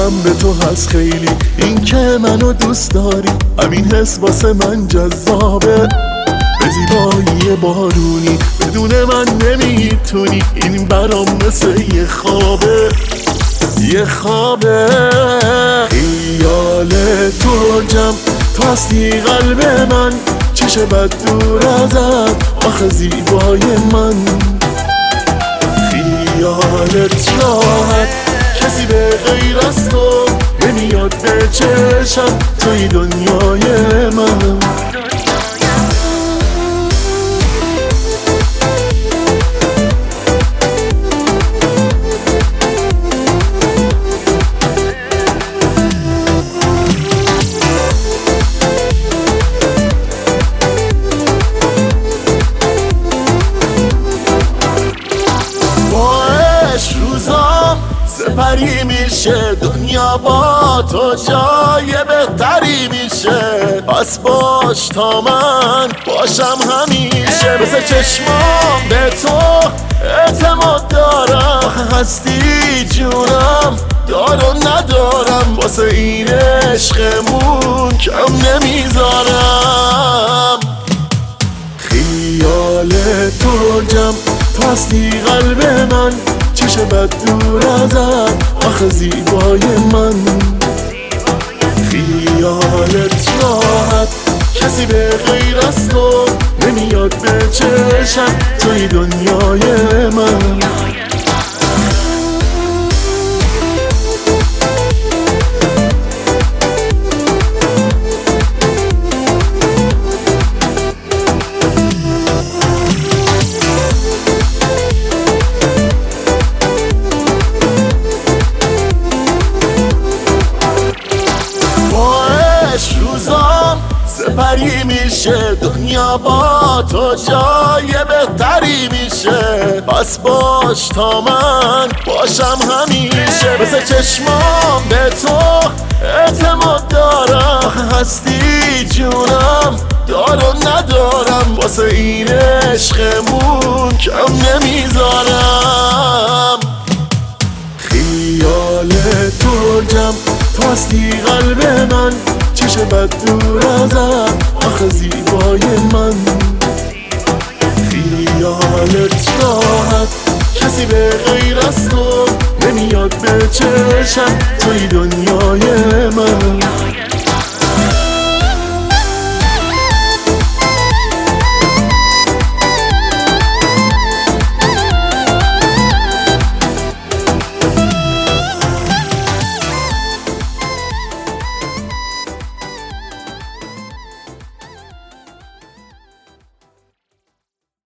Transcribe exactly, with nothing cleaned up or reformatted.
حواسم به تو هست خیلی، این که منو دوست داری همین حس واسه من جذابه. به زیبایی بارونی بدون من نمیتونی، این برام مثل یه خوابه، یه خوابه. خیال تو جمع تا هستی قلب من، چش بد دور ازت آخه زیبای من. خیالت راحت کسی به غیر از تو نمیاد به چشم، توی دنیای من. سپری میشه دنیا با تو، جای بهتری میشه، پس باش تا من باشم همیشه. مثل چشمام به تو اعتماد دارم، آخه هستی جونم دارم ندارم، واسه این عشقمون کم نمیذارم. خیال تو جمع تا هستی قلب من، چش بد دور ازت آخه زیبای من. خیالت راحت کسی به غیر از تو نمیاد به چشم، توی دنیای من. سپری میشه دنیا با تو، جای بهتری میشه، پس باش تا من باشم همیشه. مثل چشمام به تو اعتماد دارم، آخه هستی جونم دارم ندارم، واسه این عشقمون کم نمیذارم. خیال تو جمع تا هستی قلب من، چش بد دور ازت آخه زیبای من. خیالت راحت کسی به غیر از تو نمیاد به چشم، توی دنیای من.